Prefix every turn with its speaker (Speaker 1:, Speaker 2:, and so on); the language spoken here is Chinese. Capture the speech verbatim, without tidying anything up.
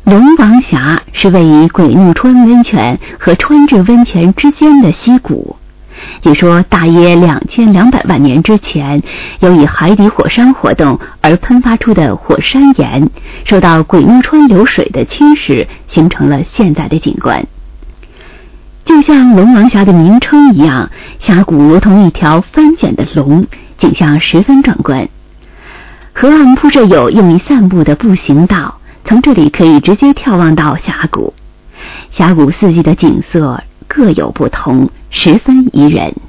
Speaker 1: 龙王峡是位于鬼怒川温泉和川治温泉之间的溪谷。据说大约两千两百万年之前，由于海底火山活动而喷发出的火山岩，受到鬼怒川流水的侵蚀，形成了现在的景观。就像龙王峡的名称一样，峡谷如同一条翻卷的龙，景象十分壮观。河岸铺设有用于散步的步行道，从这里可以直接眺望到峡谷。峡谷四季的景色各有不同，十分宜人。